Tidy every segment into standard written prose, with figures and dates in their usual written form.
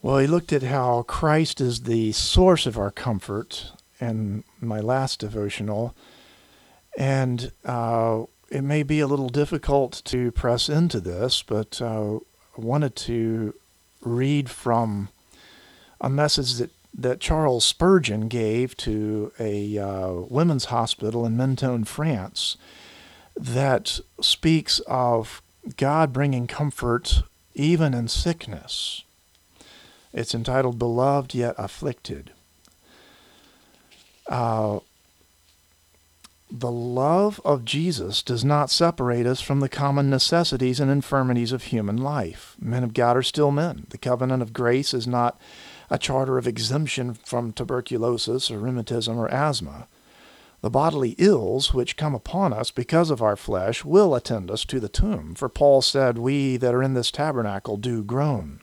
Well, he looked at how Christ is the source of our comfort in my last devotional, and it may be a little difficult to press into this, but I wanted to read from a message that Charles Spurgeon gave to a women's hospital in Menton, France, that speaks of God bringing comfort even in sickness. It's entitled, Beloved Yet Afflicted. The love of Jesus does not separate us from the common necessities and infirmities of human life. Men of God are still men. The covenant of grace is not a charter of exemption from tuberculosis or rheumatism or asthma. The bodily ills which come upon us because of our flesh will attend us to the tomb, for Paul said, "We that are in this tabernacle do groan."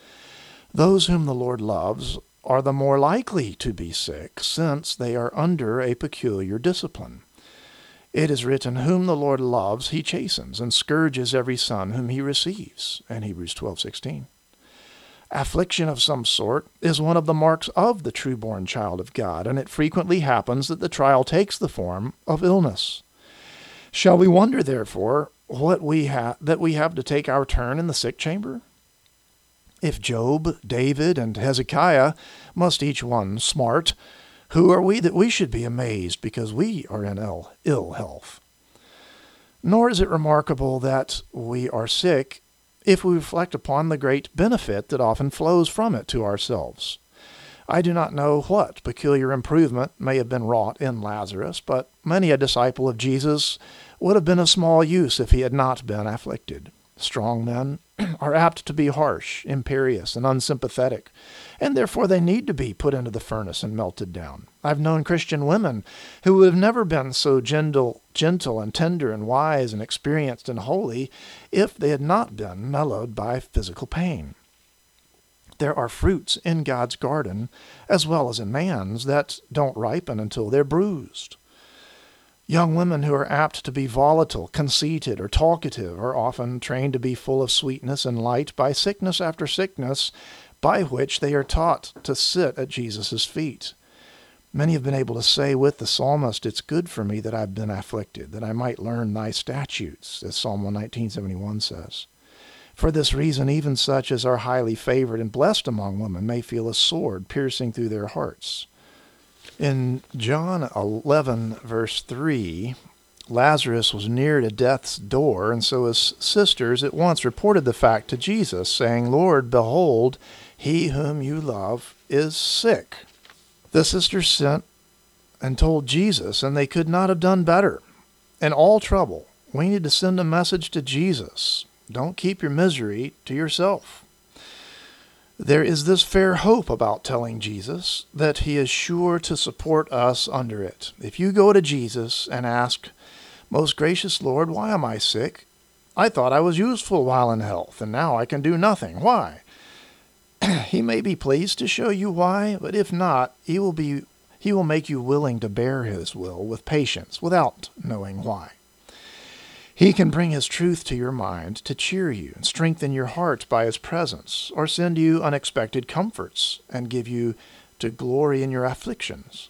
Those whom the Lord loves are the more likely to be sick, since they are under a peculiar discipline. It is written, "Whom the Lord loves, he chastens, and scourges every son whom he receives," in Hebrews 12:16. Affliction of some sort is one of the marks of the true-born child of God, and it frequently happens that the trial takes the form of illness. Shall we wonder, therefore, that we have to take our turn in the sick chamber? If Job, David, and Hezekiah must each one smart, who are we that we should be amazed because we are in ill health? Nor is it remarkable that we are sick if we reflect upon the great benefit that often flows from it to ourselves. I do not know what peculiar improvement may have been wrought in Lazarus, but many a disciple of Jesus would have been of small use if he had not been afflicted. Strong men are apt to be harsh, imperious, and unsympathetic, and therefore they need to be put into the furnace and melted down. I've known Christian women who would have never been so gentle and tender and wise and experienced and holy if they had not been mellowed by physical pain. There are fruits in God's garden, as well as in man's, that don't ripen until they're bruised. Young women who are apt to be volatile, conceited, or talkative are often trained to be full of sweetness and light by sickness after sickness, by which they are taught to sit at Jesus' feet. Many have been able to say with the psalmist, "It's good for me that I've been afflicted, that I might learn thy statutes," as Psalm 119:71 says. For this reason, even such as are highly favored and blessed among women may feel a sword piercing through their hearts. In John 11, verse 3, Lazarus was near to death's door, and so his sisters at once reported the fact to Jesus, saying, "Lord, behold, he whom you love is sick." The sisters sent and told Jesus, and they could not have done better. In all trouble, we need to send a message to Jesus. Don't keep your misery to yourself. There is this fair hope about telling Jesus, that he is sure to support us under it. If you go to Jesus and ask, "Most gracious Lord, why am I sick? I thought I was useful while in health, and now I can do nothing. Why?" He may be pleased to show you why, but if not, he will make you willing to bear his will with patience, without knowing why. He can bring his truth to your mind to cheer you and strengthen your heart by his presence, or send you unexpected comforts and give you to glory in your afflictions.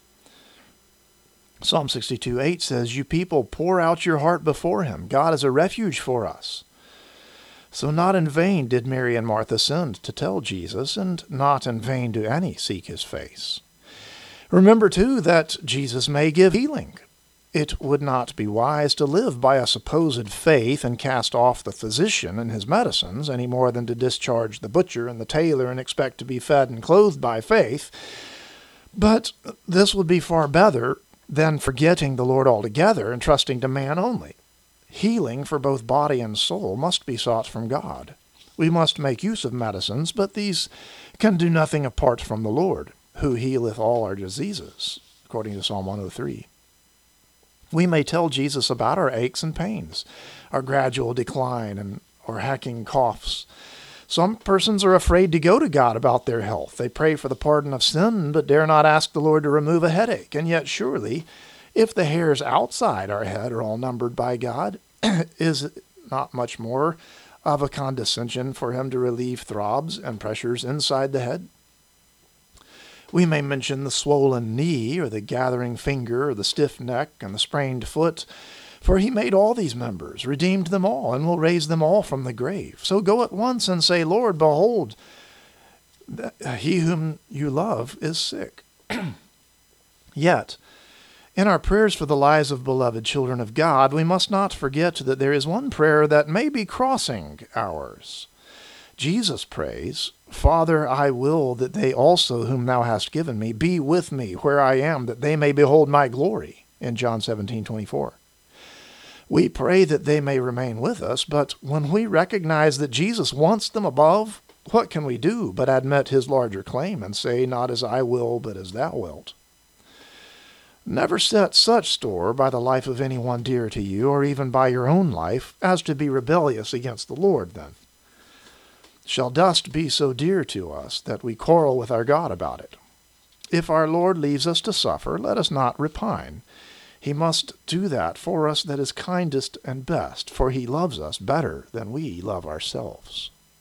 Psalm 62:8 says, "You people pour out your heart before him. God is a refuge for us." So not in vain did Mary and Martha send to tell Jesus, and not in vain do any seek his face. Remember, too, that Jesus may give healing. It would not be wise to live by a supposed faith and cast off the physician and his medicines, any more than to discharge the butcher and the tailor and expect to be fed and clothed by faith. But this would be far better than forgetting the Lord altogether and trusting to man only. Healing for both body and soul must be sought from God. We must make use of medicines, but these can do nothing apart from the Lord, who healeth all our diseases, according to Psalm 103. We may tell Jesus about our aches and pains, our gradual decline, or hacking coughs. Some persons are afraid to go to God about their health. They pray for the pardon of sin, but dare not ask the Lord to remove a headache. And yet surely, if the hairs outside our head are all numbered by God, is it not much more of a condescension for him to relieve throbs and pressures inside the head? We may mention the swollen knee, or the gathering finger, or the stiff neck, and the sprained foot, for he made all these members, redeemed them all, and will raise them all from the grave. So go at once and say, Lord, behold, he whom you love is sick. Yet, in our prayers for the lives of beloved children of God, we must not forget that there is one prayer that may be crossing ours. Jesus prays, Father, I will that they also whom thou hast given me be with me where I am, that they may behold my glory, in John 17:24. We pray that they may remain with us, but when we recognize that Jesus wants them above, what can we do but admit his larger claim and say, not as I will, but as thou wilt? Never set such store by the life of anyone dear to you, or even by your own life, as to be rebellious against the Lord, then. Shall dust be so dear to us that we quarrel with our God about it? If our Lord leaves us to suffer, let us not repine. He must do that for us that is kindest and best, for he loves us better than we love ourselves.